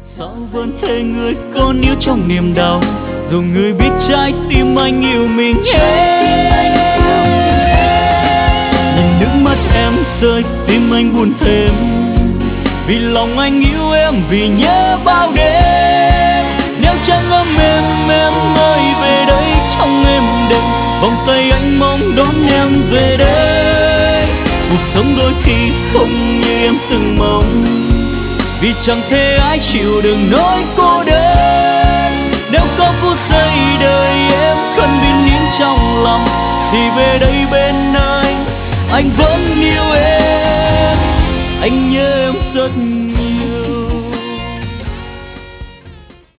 Sao vẫn thế người còn yêu trong niềm đau, dù người biết trái tim anh yêu mình hết. Nhìn nước mắt em rơi tim anh buồn thêm, vì lòng anh yêu em vì nhớ bao đêm. Nếu chẳng ấm em ơi về đây trong em đêm, vòng tay anh mong đón em về đây. Cuộc sống đôi khi không như em từng mong, vì chẳng thể ai chịu đựng nỗi cô đơn. Nếu có phút giây đời em cần bình yên trong lòng, thì về đây bên anh vẫn yêu em. Anh nhớ em rất nhiều.